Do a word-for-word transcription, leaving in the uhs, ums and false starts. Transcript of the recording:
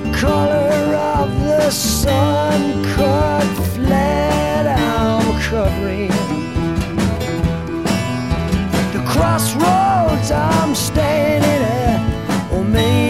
color of the sun cut flat I'm covering. The crossroads I'm standing at, oh man,